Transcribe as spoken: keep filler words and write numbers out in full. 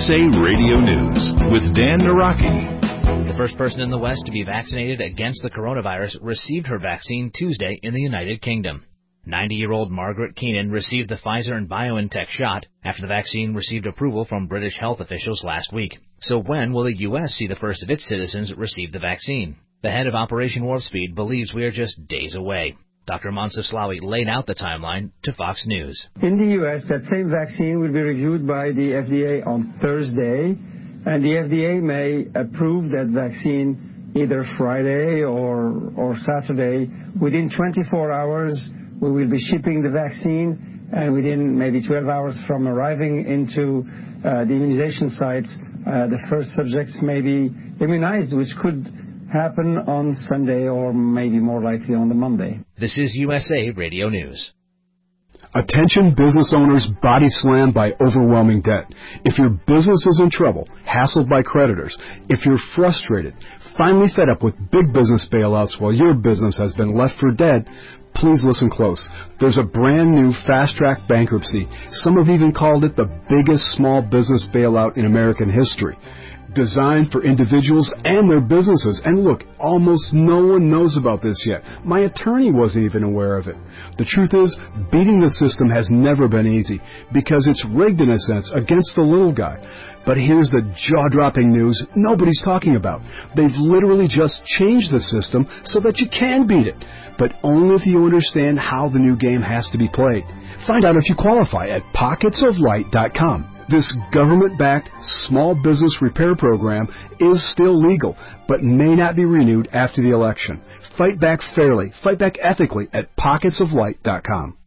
S A Radio News with Dan Naraki. The first person in the West to be vaccinated against the coronavirus received her vaccine Tuesday in the United Kingdom. ninety-year-old Margaret Keenan received the Pfizer and BioNTech shot after the vaccine received approval from British health officials last week. So when will the U S see the first of its citizens receive the vaccine? The head of Operation Warp Speed believes we are just days away. Doctor Mansur Slawi laid out the timeline to Fox News. In the U S, that same vaccine will be reviewed by the F D A on Thursday, and the F D A may approve that vaccine either Friday or, or Saturday. Within twenty-four hours, we will be shipping the vaccine, and within maybe twelve hours from arriving into uh, the immunization sites, uh, the first subjects may be immunized, which could happen on Sunday or maybe more likely on the Monday. This is U S A Radio News. Attention business owners body slammed by overwhelming debt. If your business is in trouble, hassled by creditors, if you're frustrated, finally fed up with big business bailouts while your business has been left for dead, please listen close. There's a brand new fast-track bankruptcy. Some have even called it the biggest small business bailout in American history, designed for individuals and their businesses. And look, almost no one knows about this yet. My attorney wasn't even aware of it. The truth is, beating the system has never been easy because it's rigged in a sense against the little guy. But here's the jaw-dropping news nobody's talking about. They've literally just changed the system so that you can beat it, but only if you understand how the new game has to be played. Find out if you qualify at pockets of light dot com. This government-backed small business repair program is still legal, but may not be renewed after the election. Fight back fairly, fight back ethically at pockets of light dot com.